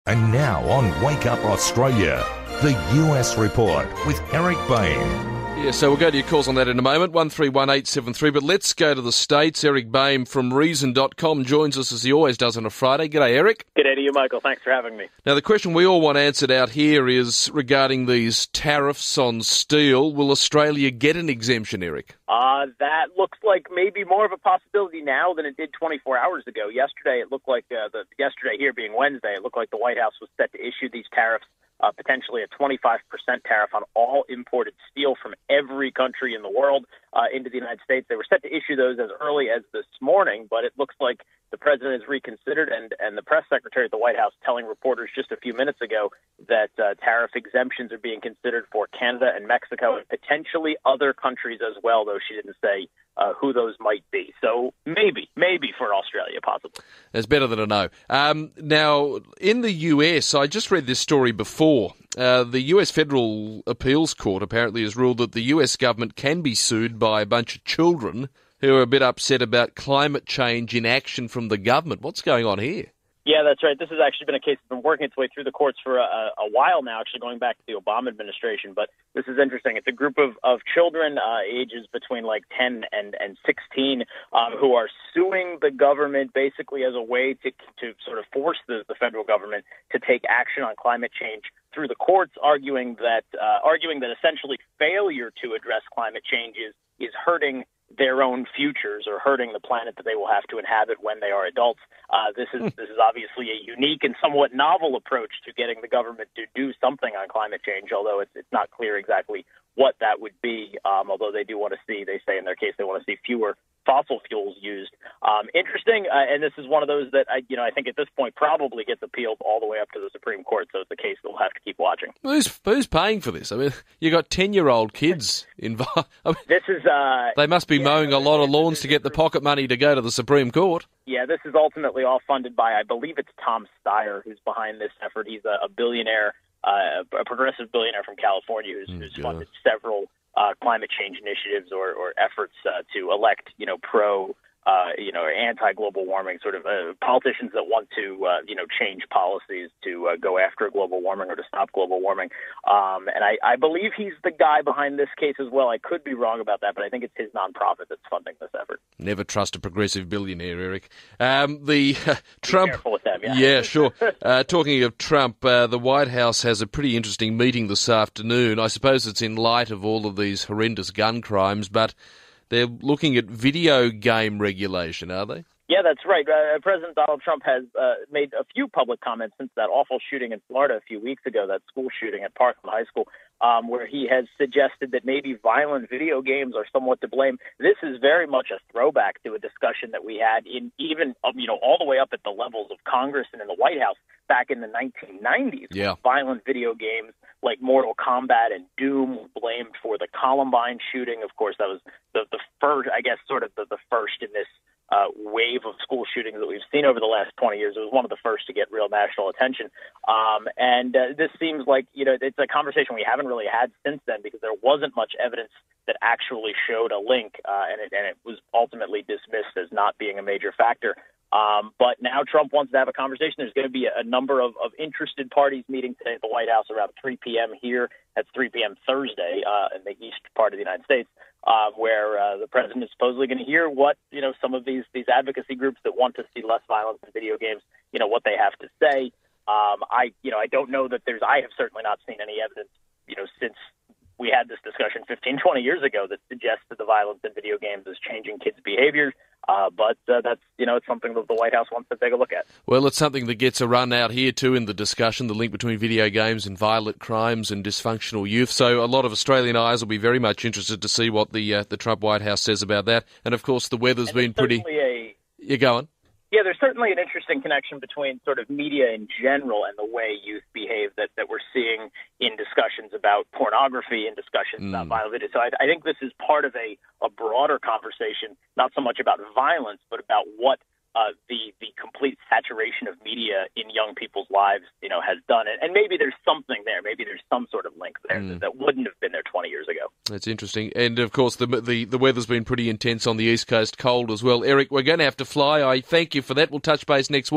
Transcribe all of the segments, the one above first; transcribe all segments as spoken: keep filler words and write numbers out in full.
And now on Wake Up Australia, the U S Report with Eric Bain. Yeah, so we'll go to your calls on that in a moment, one three one eight seven three. But let's go to the States. Eric Bain from reason dot com joins us as he always does on a Friday. G'day, Eric. G'day to you, Michael. Thanks for having me. Now, the question we all want answered out here is regarding these tariffs on steel. Will Australia get an exemption, Eric? Uh, that looks like maybe more of a possibility now than it did twenty-four hours ago. Yesterday, it looked like, uh, the yesterday here being Wednesday, it looked like the White House was set to issue these tariffs. Uh, potentially a twenty-five percent tariff on all imported steel from every country in the world uh, into the United States. They were set to issue those as early as this morning, but it looks like the president has reconsidered, and, and the press secretary at the White House telling reporters just a few minutes ago that uh, tariff exemptions are being considered for Canada and Mexico and potentially other countries as well, though she didn't say uh, who those might be. So maybe, maybe for Australia, possibly. It's better than a no. Um, now, in the U S, I just read this story before. Uh, the U S Federal Appeals Court apparently has ruled that the U S government can be sued by a bunch of children who are a bit upset about climate change inaction from the government. What's going on here? Yeah, that's right. This has actually been a case that's been working its way through the courts for a, a while now, actually going back to the Obama administration. But this is interesting. It's a group of, of children, uh, ages between like ten and, and sixteen, um, who are suing the government basically as a way to to sort of force the, the federal government to take action on climate change through the courts, arguing that uh, arguing that essentially failure to address climate change is, is hurting their own futures or hurting the planet that they will have to inhabit when they are adults. Uh, this is this is obviously a unique and somewhat novel approach to getting the government to do something on climate change, although it's, it's not clear exactly what that would be, um, although they do want to see, they say in their case, they want to see fewer fossil fuels used. Um, interesting, uh, and this is one of those that I, you know, I think at this point probably gets appealed all the way up to the Supreme Court, so it's a case that we'll have to keep watching. Who's, who's paying for this? I mean, you got ten-year-old kids involved. I mean, this is uh, they must be yeah, mowing a lot of lawns to get the pocket money to go to the Supreme Court. Yeah, this is ultimately all funded by, I believe it's Tom Steyer who's behind this effort. He's a, a billionaire, uh, a progressive billionaire from California who's, who's Oh, funded several uh, climate change initiatives or, or efforts uh, to elect, you know, pro, uh, you know, anti-global warming sort of uh, politicians that want to, uh, you know, change policies to uh, go after global warming or to stop global warming. Um, and I, I believe he's the guy behind this case as well. I could be wrong about that, but I think it's his nonprofit that's funding this effort. Never trust a progressive billionaire, Eric. Um, the uh, Trump. Be careful with them, yeah. Yeah, sure. Uh, talking of Trump, uh, the White House has a pretty interesting meeting this afternoon. I suppose it's in light of all of these horrendous gun crimes, but they're looking at video game regulation, are they? Yeah, that's right. Uh, President Donald Trump has uh, made a few public comments since that awful shooting in Florida a few weeks ago, that school shooting at Parkland High School, um, where he has suggested that maybe violent video games are somewhat to blame. This is very much a throwback to a discussion that we had in even, um, you know, all the way up at the levels of Congress and in the White House back in the nineteen nineties. Yeah. Violent video games like Mortal Kombat and Doom were blamed for the Columbine shooting. Of course, that was the, the first, I guess, sort of the, the first in this Uh, wave of school shootings that we've seen over the last twenty years. It was one of the first to get real national attention. Um, and uh, this seems like, you know, it's a conversation we haven't really had since then because there wasn't much evidence that actually showed a link, uh, and, it, and it was ultimately dismissed as not being a major factor. Um, but now Trump wants to have a conversation. There's going to be a, a number of, of interested parties meeting today at the White House around three p.m. here. That's three p.m. Thursday uh, in the east part of the United States, uh, where uh, the president is supposedly going to hear what, you know, some of these, these advocacy groups that want to see less violence in video games, you know, what they have to say. Um, I, you know, I don't know that there's, I have certainly not seen any evidence, you know, since we had this discussion fifteen, twenty years ago that suggests that the violence in video games is changing kids' behaviors. Uh, but uh, that's, you know, it's something that the White House wants to take a look at. Well, it's something that gets a run out here too in the discussion, the link between video games and violent crimes and dysfunctional youth. So a lot of Australian eyes will be very much interested to see what the uh, the Trump White House says about that. And of course, the weather's and been pretty. A... You're going. Yeah, there's certainly an interesting connection between sort of media in general and the way youth behave that, that we're seeing in discussions about pornography and discussions mm. about violent video. So I, I think this is part of a, a broader conversation, not so much about violence, but about what uh, the the complete saturation of media in young people's lives, you know, has done it. And maybe there's something there. Maybe there's some sort of link there mm. that, that wouldn't have been there twenty years ago. That's interesting. And, of course, the, the the weather's been pretty intense on the East Coast, cold as well. Eric, we're going to have to fly. I thank you for that. We'll touch base next week.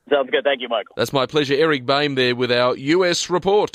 Sounds good. Thank you, Michael. That's my pleasure. Eric Bain there with our U S report.